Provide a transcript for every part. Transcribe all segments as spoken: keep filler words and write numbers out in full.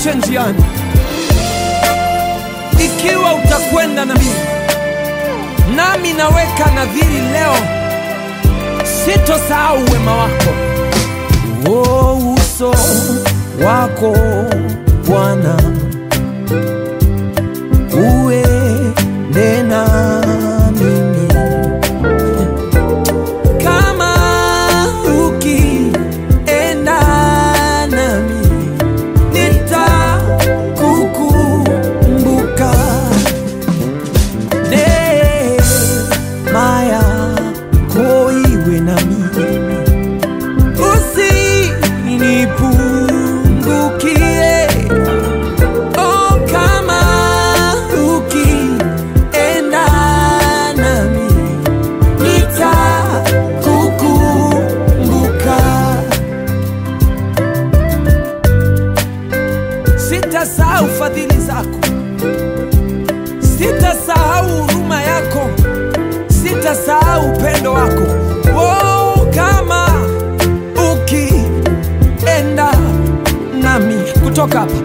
usiniache njiani. Ikiwa utakwenda na mimi, nami naweka nadhiri leo, sitosahau wema wako. Oh, uso wako Bwana uende na mimi, kama ukienda nami nitakukumbuka. Neema yako iwe na mimi, usinipungukie. Oh, kama ukienda nami nitakukumbuka. Sitasahau fadhili zako, sitasahau huruma yako, sitasahau upendo wako. Oh, kama ukienda nami, kutoka hapa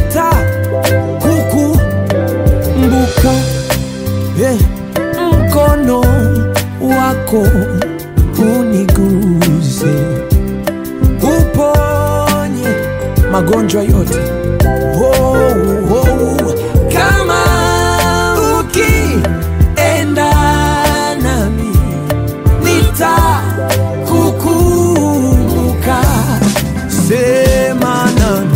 nitakukumbuka. Eh, mkono wako uniguse, uponye magonjwa yote. Oh, oh, kama ukienda nami nitakukumbuka. Sema nami,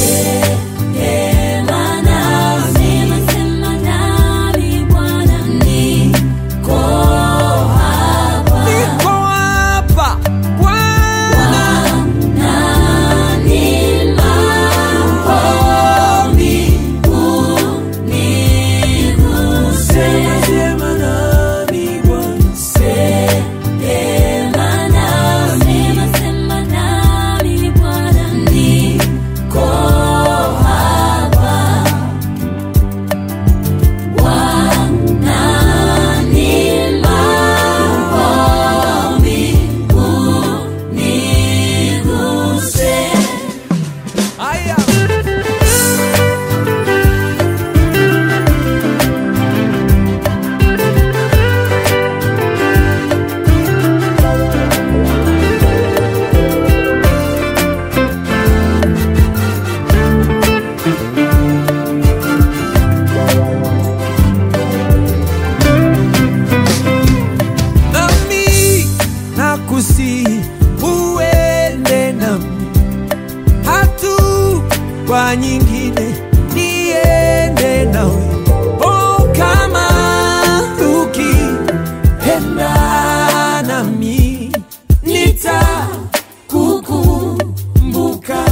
sema nami, sema nami Bwana, niko hapa, niko hapa Bwana. nani maombi uniguse. Sema nami Bwana, sema nami, sema nami Bwana, niko hapa, nani maombi uniguse. aya. Nami nakusihi uende nami, hatua nyingine niende nawe. Oh, kama ukienda nami nitakukumbuka.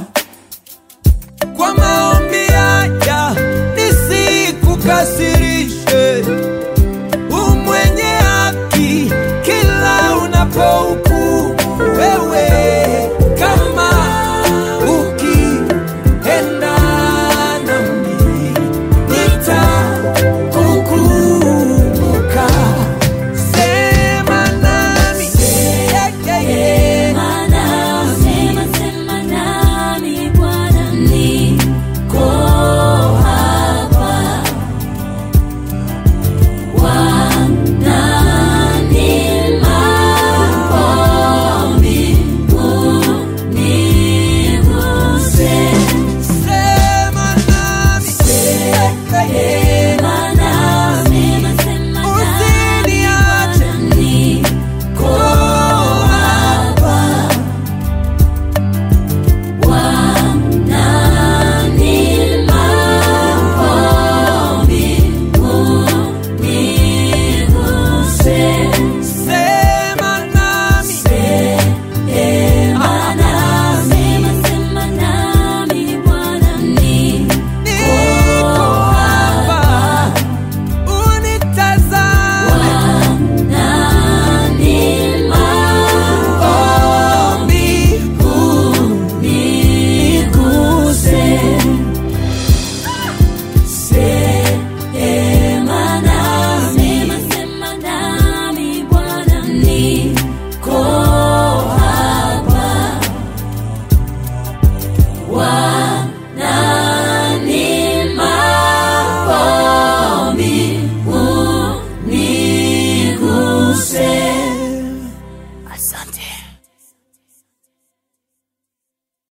Kwa maombi haya nisikukasirishe, umwenye haki kila unapohukumu wewe. Kama ukienda nami nitakukumbuka. Sema nami, yeah, yeah, yeah. Sema, sema nami Bwana, niko hapa, nani maombi niguse